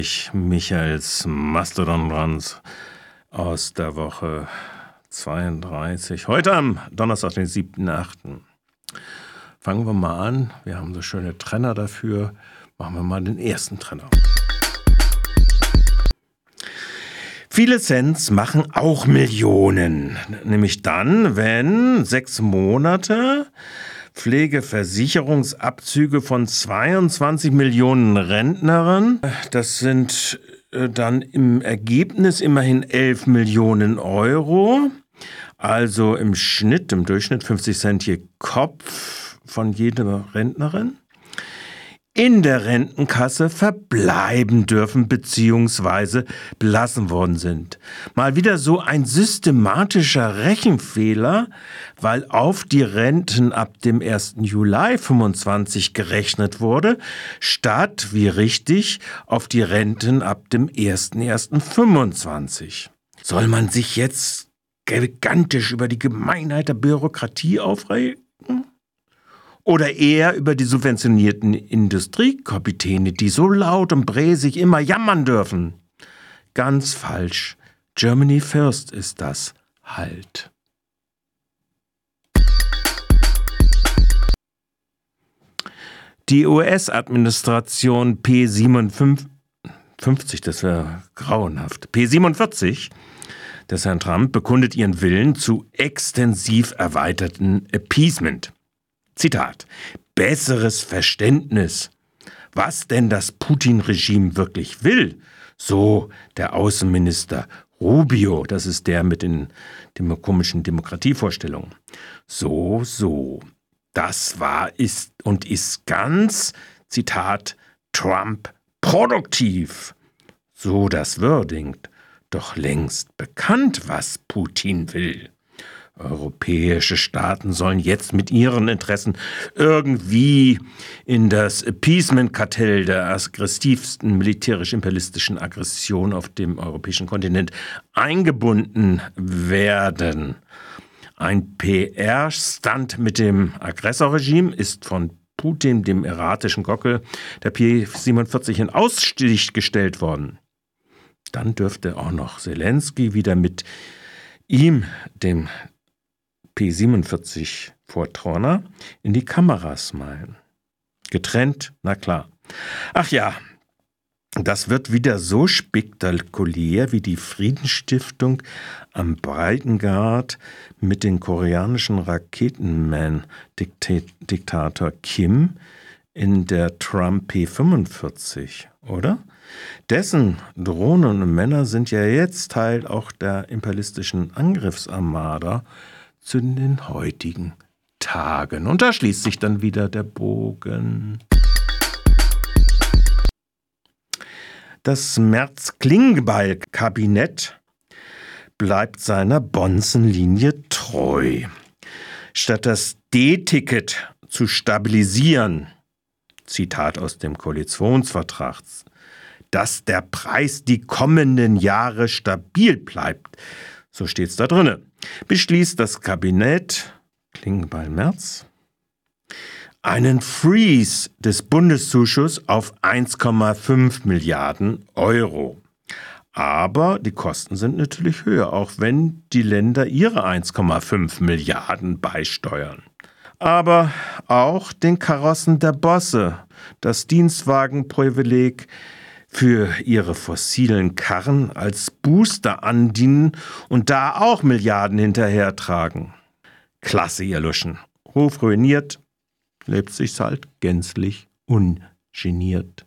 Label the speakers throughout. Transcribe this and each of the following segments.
Speaker 1: Michaels Mastodon-Ranz aus der Woche 32. Heute am Donnerstag, den 7.8. Fangen wir mal an. Wir haben so schöne Trenner dafür. Machen wir mal den ersten Trenner. Viele Cents machen auch Millionen. Nämlich dann, wenn 6 Monate Pflegeversicherungsabzüge von 22 Millionen Rentnerinnen, das sind dann im Ergebnis immerhin 11 Millionen Euro, also im Durchschnitt 50 Cent je Kopf von jeder Rentnerin, in der Rentenkasse verbleiben dürfen bzw. belassen worden sind. Mal wieder so ein systematischer Rechenfehler, weil auf die Renten ab dem 1. Juli 25 gerechnet wurde, statt, wie richtig, auf die Renten ab dem 1.1.25. Soll man sich jetzt gigantisch über die Gemeinheit der Bürokratie aufregen? Oder eher über die subventionierten Industriekapitäne, die so laut und bräsig immer jammern dürfen? Ganz falsch. Germany First ist das halt. Die US-Administration P47, das wäre grauenhaft, P47 des Herrn Trump bekundet ihren Willen zu extensiv erweiterten Appeasement. Zitat: besseres Verständnis, was denn das Putin-Regime wirklich will, so der Außenminister Rubio, das ist der mit den komischen Demokratievorstellungen. So, das ist ganz, Zitat, Trump produktiv. So das Wording, doch längst bekannt, was Putin will. Europäische Staaten sollen jetzt mit ihren Interessen irgendwie in das Appeasement-Kartell der aggressivsten militärisch-imperialistischen Aggression auf dem europäischen Kontinent eingebunden werden. Ein PR-Stunt mit dem Aggressorregime ist von Putin, dem erratischen Gockel der P47, in Ausstich gestellt worden. Dann dürfte auch noch Zelensky wieder mit ihm, dem P47 Vorturner, in die Kamera smilen. Getrennt, na klar. Ach ja, das wird wieder so spektakulär wie die Friedensstiftung am Breitengrad mit dem koreanischen Raketenman-Diktator Kim in der Trump P45, oder? Dessen Drohnen und Männer sind ja jetzt Teil auch der imperialistischen Angriffsarmada zu den heutigen Tagen. Und da schließt sich dann wieder der Bogen. Das Merz-Klingbeil-Kabinett bleibt seiner Bonzenlinie treu. Statt das D-Ticket zu stabilisieren, Zitat aus dem Koalitionsvertrag, dass der Preis die kommenden Jahre stabil bleibt, so steht es da drin, beschließt das Kabinett Klingbeil-Merz einen Freeze des Bundeszuschusses auf 1,5 Milliarden Euro. Aber die Kosten sind natürlich höher, auch wenn die Länder ihre 1,5 Milliarden beisteuern. Aber auch den Karossen der Bosse das Dienstwagenprivileg für ihre fossilen Karren als Booster andienen und da auch Milliarden hinterhertragen. Klasse, ihr Luschen. Ruf ruiniert, lebt sich's halt gänzlich ungeniert.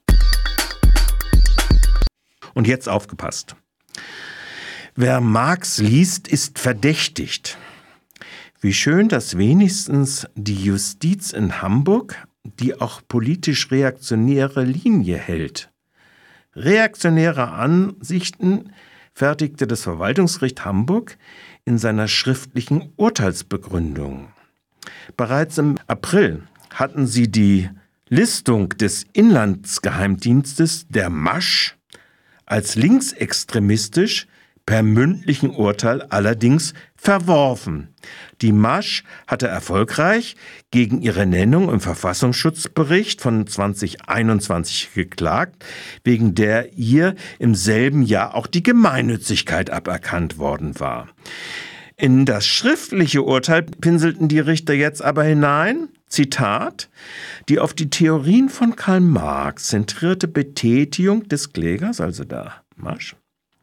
Speaker 1: Und jetzt aufgepasst. Wer Marx liest, ist verdächtigt. Wie schön, dass wenigstens die Justiz in Hamburg die auch politisch reaktionäre Linie hält. Reaktionäre Ansichten fertigte das Verwaltungsgericht Hamburg in seiner schriftlichen Urteilsbegründung. Bereits im April hatten sie die Listung des Inlandsgeheimdienstes der Masch als linksextremistisch per mündlichen Urteil allerdings verworfen. Die Masch hatte erfolgreich gegen ihre Nennung im Verfassungsschutzbericht von 2021 geklagt, wegen der ihr im selben Jahr auch die Gemeinnützigkeit aberkannt worden war. In das schriftliche Urteil pinselten die Richter jetzt aber hinein, Zitat, die auf die Theorien von Karl Marx zentrierte Betätigung des Klägers, also der Masch,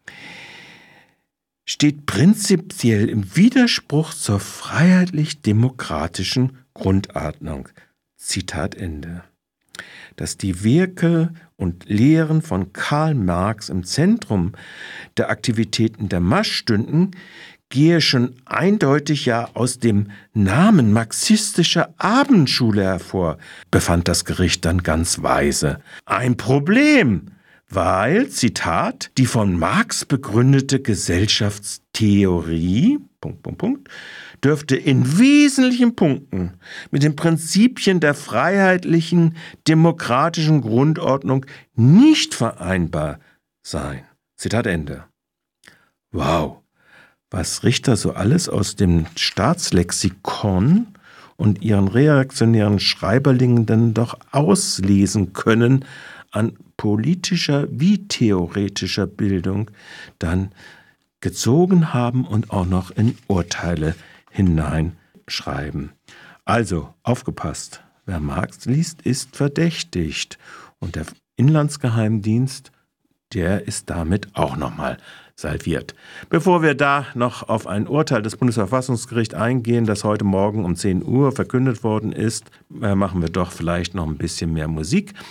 Speaker 1: steht prinzipiell im Widerspruch zur freiheitlich-demokratischen Grundordnung. Zitat Ende. Dass die Werke und Lehren von Karl Marx im Zentrum der Aktivitäten der Masch stünden, gehe schon eindeutig ja aus dem Namen marxistischer Abendschule hervor, befand das Gericht dann ganz weise. Ein Problem, weil, Zitat, die von Marx begründete Gesellschaftstheorie, dürfte in wesentlichen Punkten mit den Prinzipien der freiheitlichen, demokratischen Grundordnung nicht vereinbar sein. Zitat Ende. Wow, was Richter so alles aus dem Staatslexikon und ihren reaktionären Schreiberlingen dann doch auslesen können an politischer wie theoretischer Bildung, dann gezogen haben und auch noch in Urteile hineinschreiben. Also, aufgepasst, wer Marx liest, ist verdächtigt. Und der Inlandsgeheimdienst, der ist damit auch nochmal salviert. Bevor wir da noch auf ein Urteil des Bundesverfassungsgerichts eingehen, das heute Morgen um 10 Uhr verkündet worden ist, machen wir doch vielleicht noch ein bisschen mehr Musik.